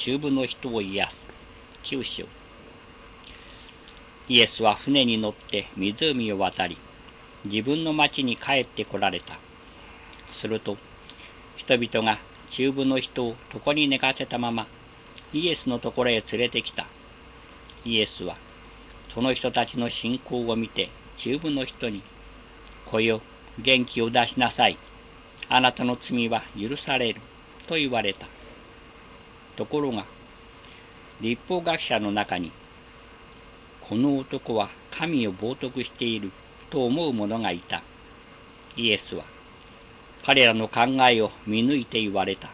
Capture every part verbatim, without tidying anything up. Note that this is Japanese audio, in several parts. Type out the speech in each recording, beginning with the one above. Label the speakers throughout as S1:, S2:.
S1: 中部の人を癒す。きゅう章。イエスは船に乗って湖を渡り、自分の町に帰ってこられた。すると、人々が中部の人を床に寝かせたまま、イエスのところへ連れてきた。イエスは、その人たちの信仰を見て、中部の人に、来よ、元気を出しなさい。あなたの罪は許される。と言われた。ところが、律法学者の中に、この男は神を冒涜していると思う者がいた。イエスは、彼らの考えを見抜いて言われた。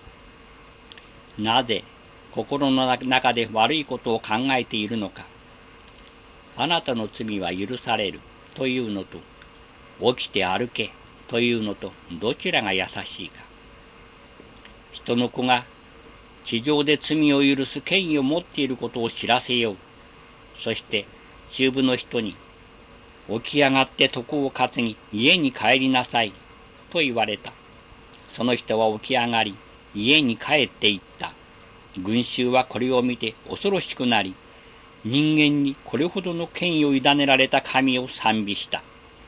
S1: なぜ心の中で悪いことを考えているのか。あなたの罪は許されるというのと、起きて歩けというのと、どちらが優しいか。人の子が地上で罪を許す権威を持っていることを知らせよう。そして中部の人に、起き上がって床を担ぎ家に帰りなさいと言われた。その人は起き上がり家に帰って行った。群衆はこれを見て恐ろしくなり、人間にこれほどの権威を委ねられた神を賛美した。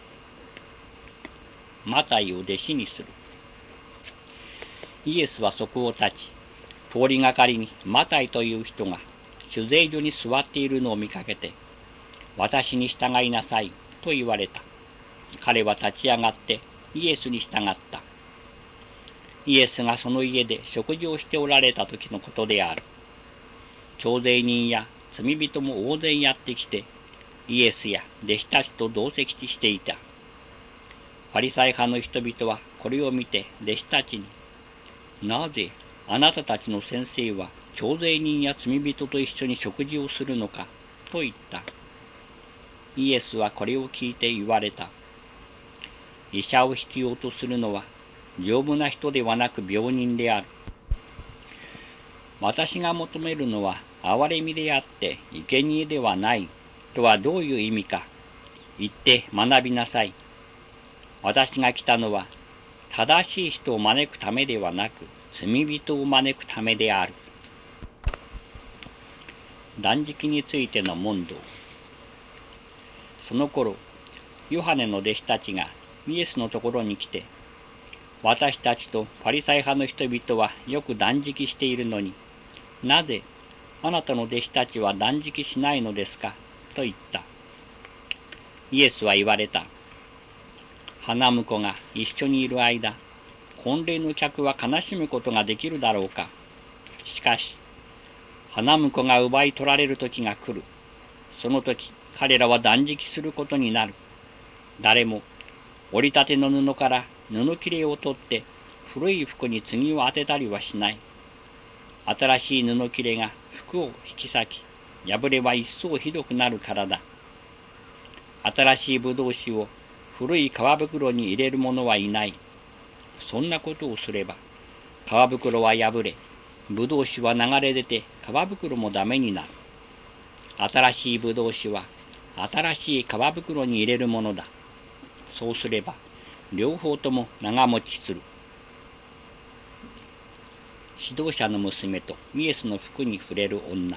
S1: マタイを弟子にする。イエスはそこを立ち、通りがかりにマタイという人が酒税所に座っているのを見かけて、私に従いなさいと言われた。彼は立ち上がってイエスに従った。イエスがその家で食事をしておられた時のことである。徴税人や罪人も大勢やってきて、イエスや弟子たちと同席していた。パリサイ派の人々はこれを見て弟子たちに、なぜあなたたちの先生は徴税人や罪人と一緒に食事をするのかと言った。イエスはこれを聞いて言われた。医者を必要とするのは丈夫な人ではなく病人である。私が求めるのは憐れみであって生贄ではないとはどういう意味か。言って学びなさい。私が来たのは正しい人を招くためではなく罪人を招くためである。断食についての問答。その頃、ヨハネの弟子たちがイエスのところに来て、私たちとパリサイ派の人々はよく断食しているのに、なぜあなたの弟子たちは断食しないのですかと言った。イエスは言われた。花婿が一緒にいる間、婚礼の客は悲しむことができるだろうか。しかし、花婿が奪い取られる時が来る。その時、彼らは断食することになる。誰も折りたての布から布切れを取って古い服に継を当てたりはしない。新しい布切れが服を引き裂き、破れは一層ひどくなるからだ。新しいぶどう酒を古い皮袋に入れる者はいない。そんなことをすれば、皮袋は破れ、ぶどう酒は流れ出て皮袋もダメになる。新しいぶどう酒は新しい皮袋に入れるものだ。そうすれば、両方とも長持ちする。指導者の娘とイエスの服に触れる女。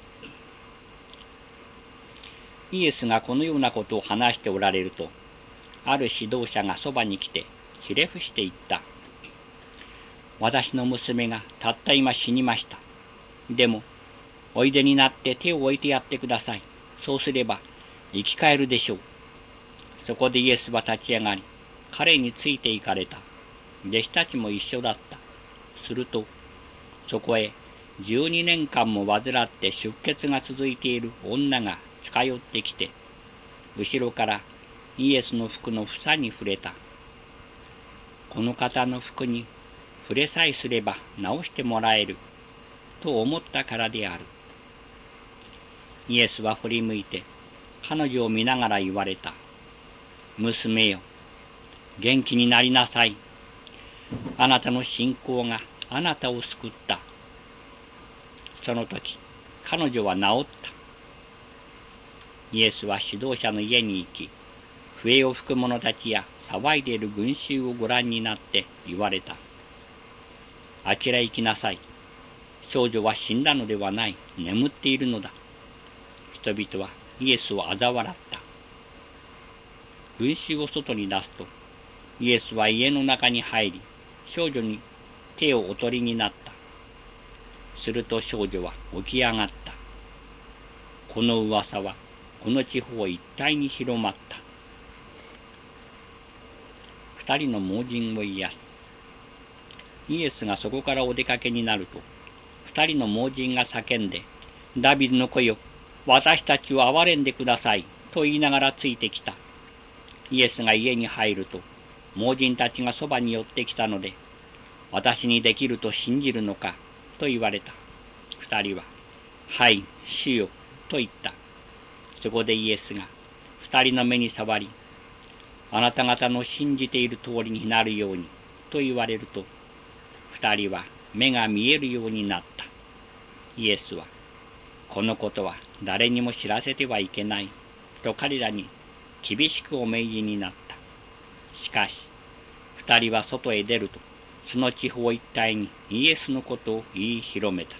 S1: イエスがこのようなことを話しておられると、ある指導者がそばに来て、ひれ伏して言った。私の娘がたった今死にました。でも、おいでになって手を置いてやってください。そうすれば、生き返るでしょう。そこでイエスは立ち上がり、彼について行かれた。弟子たちも一緒だった。すると、そこへじゅうにねんかんも患って出血が続いている女が近寄ってきて、後ろからイエスの服の房に触れた。この方の服に触れさえすれば治してもらえると思ったからである。イエスは振り向いて彼女を見ながら言われた。娘よ、元気になりなさい。あなたの信仰があなたを救った。その時、彼女は治った。イエスは指導者の家に行き、笛を吹く者たちや騒いでいる群衆をご覧になって言われた。あちら行きなさい。 少女は死んだのではない、眠っているのだ。人々はイエスを嘲笑った。群衆を外に出すと、イエスは家の中に入り、少女に手をお取りになった。すると少女は起き上がった。この噂はこの地方一帯に広まった。二人の盲人を癒す。イエスがそこからお出かけになると、二人の盲人が叫んで、ダビデの子よ、私たちを憐れんでください、と言いながらついてきた。イエスが家に入ると、盲人たちがそばに寄ってきたので、私にできると信じるのか、と言われた。二人は、はい、主よ、と言った。そこでイエスが二人の目に触り、あなた方の信じている通りになるように、と言われると、二人は目が見えるようになった。イエスは、このことは誰にも知らせてはいけない、と彼らに厳しくお命じになった。しかし、二人は外へ出ると、その地方一帯にイエスのことを言い広めた。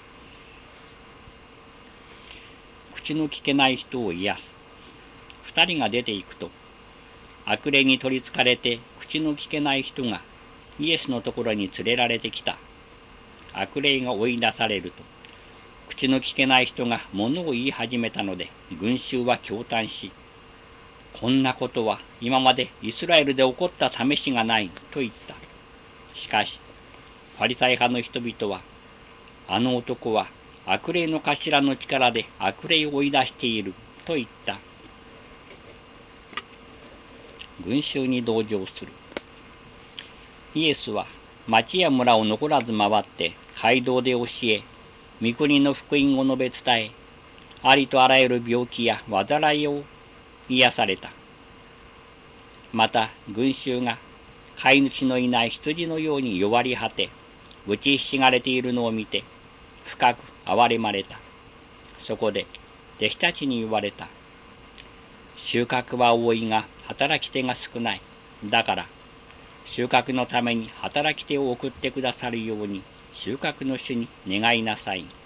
S1: 口の聞けない人を癒す。二人が出て行くと、悪霊に取りつかれて口の聞けない人がイエスのところに連れられてきた。悪霊が追い出されると、口の聞けない人が物を言い始めたので、群衆は驚嘆し、こんなことは今までイスラエルで起こった試しがないと言った。しかし、ファリサイ派の人々は、あの男は悪霊の頭の力で悪霊を追い出していると言った。群衆に同情する。イエスは町や村を残らず回って街道で教え、御国の福音を述べ伝え、ありとあらゆる病気や患いを癒された。また群衆が飼い主のいない羊のように弱り果て、打ちひしがれているのを見て、深く憐れまれた。そこで弟子たちに言われた。収穫は多いが働き手が少ない。だから収穫のために働き手を送ってくださるように収穫の主に願いなさい。